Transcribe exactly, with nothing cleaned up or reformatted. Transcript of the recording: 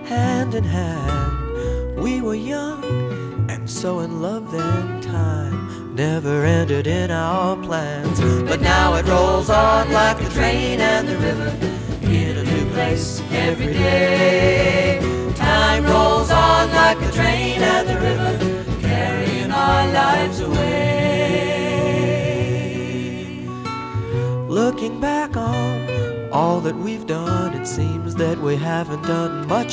hand in hand. We were young and so in love then, time never entered in our plans. But now it rolls on like the train and the river, in a new place every day. Time rolls on like the train and the river, carrying our lives away. Looking back on all that we've done, it seems that we haven't done much